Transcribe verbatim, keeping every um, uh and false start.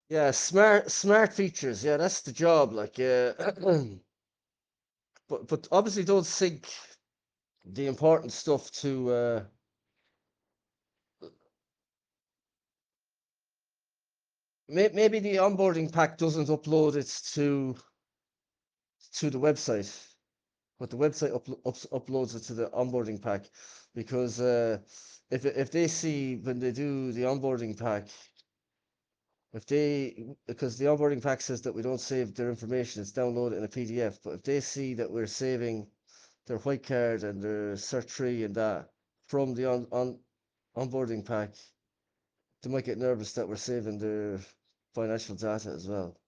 Yeah, smart smart features. Yeah, that's the job. Like, uh, but but obviously don't sync the important stuff to uh may, maybe the onboarding pack doesn't upload it to to the website, but the website uplo ups, uploads it to the onboarding pack because uh if if they see when they do the onboarding pack, if they because the onboarding pack says that we don't save their information, it's downloaded in a P D F, but if they see that we're saving their white card and their cert tree and that from the on, on onboarding pack, they might get nervous that we're saving their financial data as well.